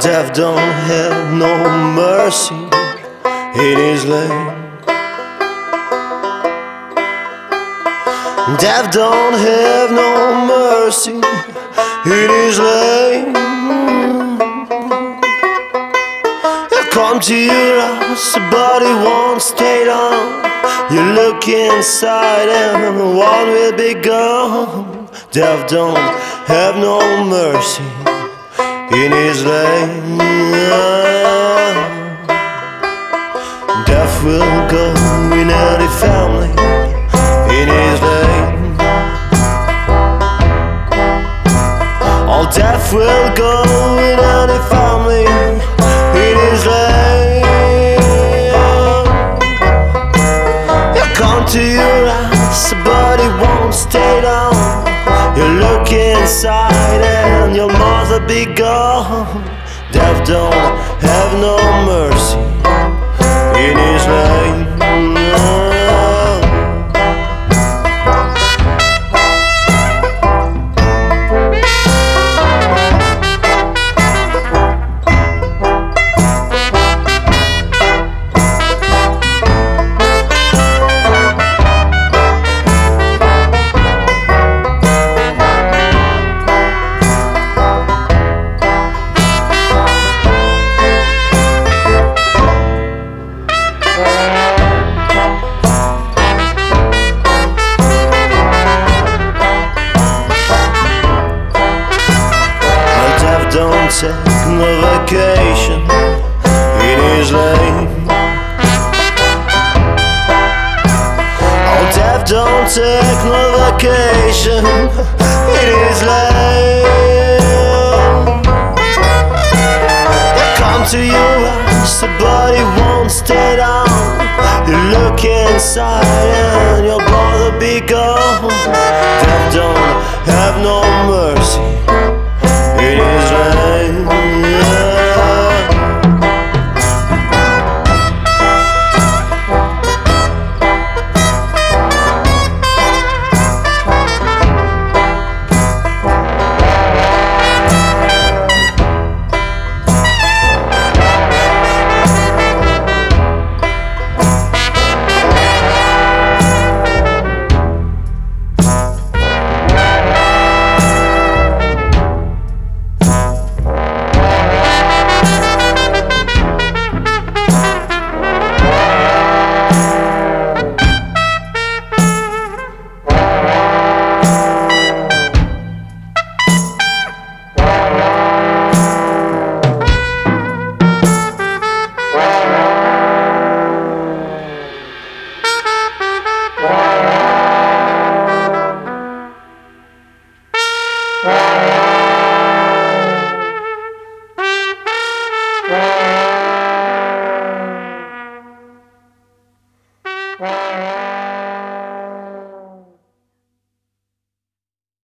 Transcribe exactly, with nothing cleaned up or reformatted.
Death don't have no mercy in his lane. Death don't have no mercy in his lane. He'll come to your house, but he won't stay long. You look inside and one will be gone. Death don't have no mercy in his lane. Death will go in any family in his lane. All death will go in any family in his lane. He'll come to your house, but he won't stay down. You look inside and your mother be gone. Death don't have no mercy in his lane. Don't take no vacation in his lane. Oh, death don't take no vacation in his lane. He'll come to your house, but he won't stay down. You look inside and your brother be gone. Death don't have no mercy